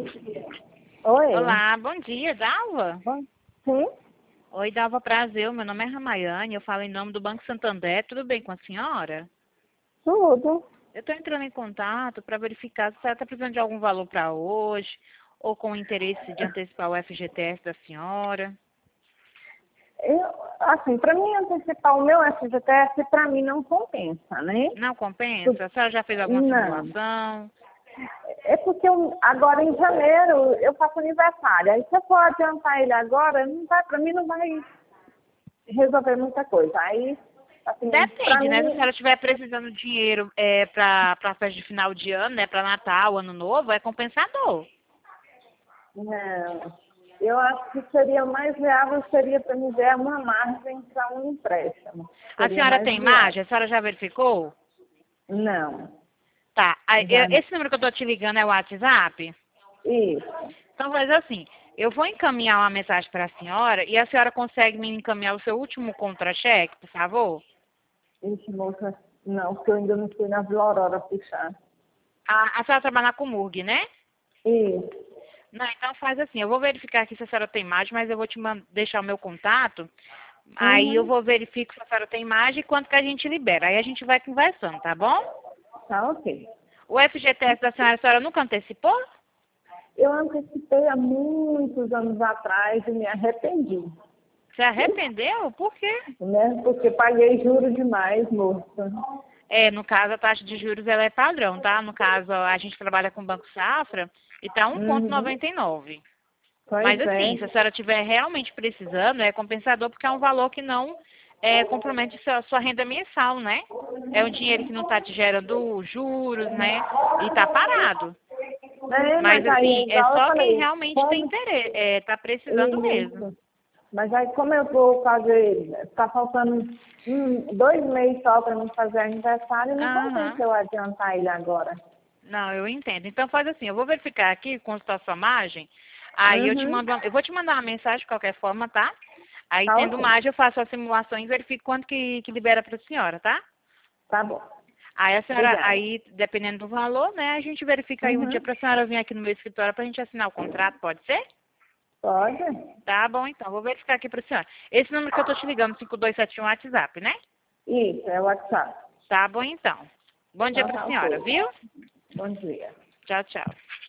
Oi. Olá, bom dia, Dalva. Sim, Oi, Dalva, prazer. Meu nome é Ramayane, eu falo em nome do Banco Santander. Tudo bem com a senhora? tudo. Eu estou entrando em contato para verificar se a senhora está precisando de algum valor para hoje ou com interesse de antecipar o FGTS da senhora. Assim, para mim antecipar o meu FGTS, para mim não compensa, né? Não compensa? A senhora já fez alguma Não. simulação? É porque agora em janeiro eu faço aniversário. Aí se eu for adiantar ele agora, não vai, para mim não vai resolver muita coisa. Aí, assim, para Depende, né? Se a mim, senhora estiver precisando de dinheiro para a festa de final de ano, né? Para Natal, Ano Novo, é compensador. não. Eu acho que seria mais viável, seria para me ver uma margem para um empréstimo. A Seria senhora mais tem viável. imagem? A senhora já verificou? Não. Tá. Já não. Esse número que eu tô te ligando é o WhatsApp? Isso. Então faz assim, eu vou encaminhar uma mensagem para a senhora e a senhora consegue me encaminhar o seu último contra-cheque, por favor? Ixi, moça, não, porque eu ainda não fui na Vila Aurora puxar. A senhora trabalha na Comurg, né? Isso. Não, então faz assim, eu vou verificar aqui se a senhora tem imagem, mas eu vou te deixar o meu contato, aí eu Uhum. vou verificar se a senhora tem imagem e quanto que a gente libera. Aí a gente vai conversando, tá bom? Tá ok. O FGTS da senhora, a senhora nunca antecipou? Eu antecipei há muitos anos atrás e me arrependi, Você arrependeu? Por quê? né? Porque paguei juros demais, moça. No caso, a taxa de juros ela é padrão, tá? No caso, a gente trabalha com o Banco Safra e tá Uhum. 1,99. Mas Pois assim, se a é. senhora estiver realmente precisando, é compensador porque é um valor que não compromete sua renda mensal, né? É um dinheiro que não está te gerando juros, né? E tá parado. É, Mas mas aí, assim, é igual eu só quem falei, realmente tem como interesse, tá precisando mesmo. isso. Mas aí como eu vou fazer, tá faltando 2 meses só para mim fazer aniversário, não compensa Aham. eu adiantar ele agora. Não, eu entendo. Então faz assim, eu vou verificar aqui, consultar a sua margem, aí eu te Uhum. mando eu vou te mandar uma mensagem de qualquer forma, tá? Aí Tá tendo ok. margem, eu faço a simulação e verifico quanto que libera para a senhora, tá? Tá bom. Aí a senhora, Obrigada. aí, dependendo do valor, né, a gente verifica aí um dia Uhum. para a senhora vir aqui no meu escritório para a gente assinar o contrato, pode ser? Pode? Tá bom, então, vou verificar aqui para a senhora. Esse número que eu tô te ligando, 5271 WhatsApp, né? Isso, é o WhatsApp. Tá bom, então. Bom dia Então para a tá senhora, ok. viu? Bom dia. Tchau, tchau.